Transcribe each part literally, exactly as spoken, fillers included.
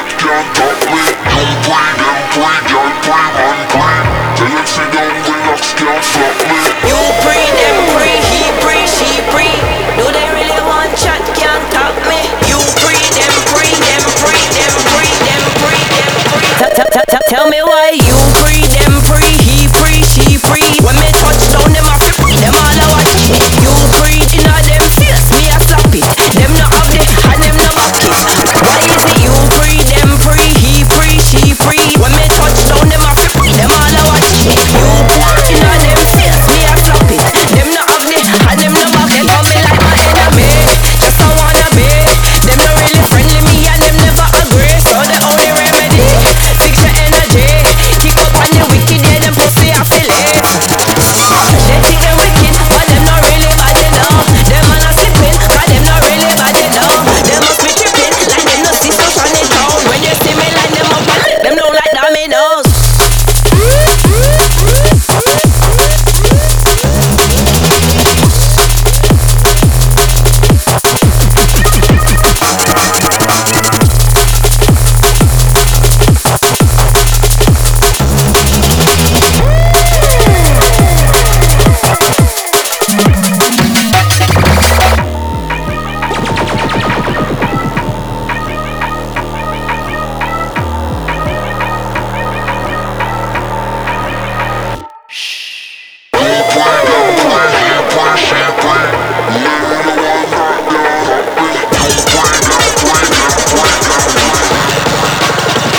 that can't stop me. You free them free, girl free man free. Tell them sit down, relax, can't stop me. You free them free, he free, she free. Do they really want chat, can't stop me. You free them free, them free, them free, them free, them free. Tell me why you free them free, he free, she free. When me touch down, them a free, them all a watch me. You free, inna them face, me a slap it. Them no have it, and them no back it. Why is it you free them free, he free, she free? When me touch down, them a free, them all a watch me. You free, inna them face, me a slap it. Them no have it, and them no back it. Come me like my enemy, just I wanna be. Them no really friendly, me and them never agree. So the only remedy, fix your energy. Keep up on the wicked, yeah, them pussy I feel it. They think they wicked, but them not really bad, you know. Them man a slipping, but them not really bad, you know. Them must be tripping, like them no see social in town. When you see me line them up and let them know like dominoes.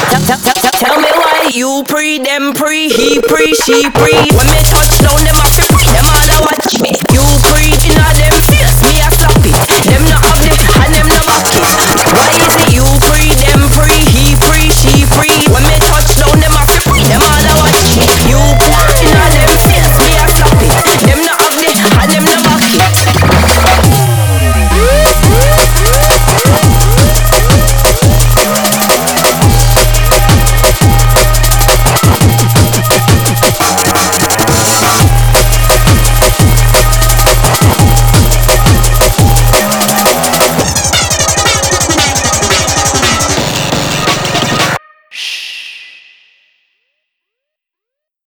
Tell me why you pre, them pre, he pre, she pre. When me touch down, them a free.